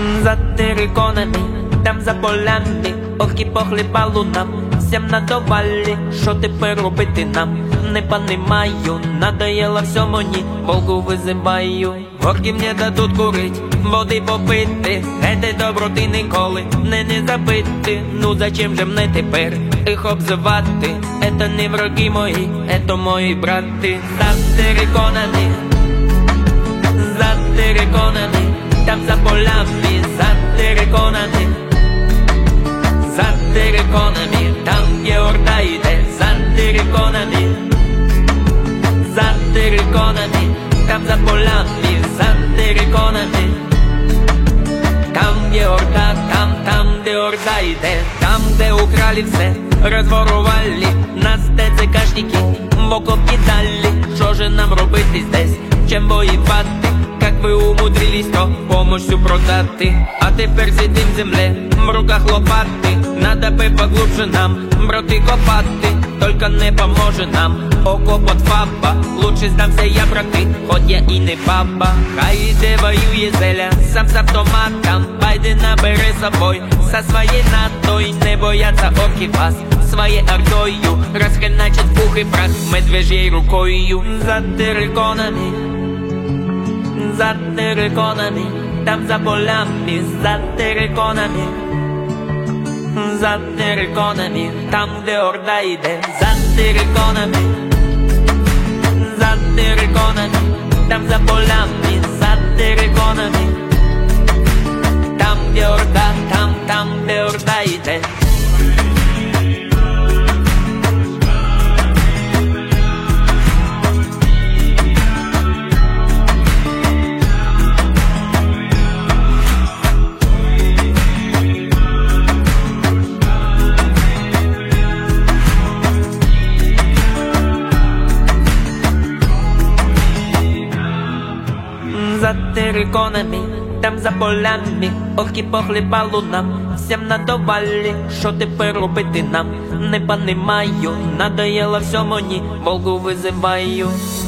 За териконами, там за полями, ох і похлібало нам, всім надавали, що тепер робити нам? Не понимаю, надоело все мені, Волгу визиваю. Горки мені дадуть курить, води попити, этой доброти ніколи не забити. Ну зачем же мне тепер їх обзивати? Это не враги мої, это мої брати. За териконами, там за полями, за териконами, там где орда йде, за териконами, там за полями, за териконами, там где орда, там где орда йде, там где украли все, розворували, нас ТЦКшники в окоп кидали. Що же нам робити здесь, чим воювати? Как ви умудрились то помощью продати? А тепер сидим в земле, в руках лопати. Надо би поглубже нам, брати, копати. Только не поможе нам окоп от ФАПа. Лучше здамся я, брати, хоч я і не баба. Хай іде воює зеля, сам з автоматом. Байден набере собой, со своєї натой. Не бояться орки вас, своєю ордою. Розхреначить пух і прах медвежьей рукою. За териконами, там за полями, за териконами, там где орда йде, за териконами, там за полями, за териконами, там где орда, там где орда йде. За териконами, там за полями, ох і похлібало нам, всім надавали, що тепер робити нам? Не понимаю, надоело все мені, Волгу визиваю.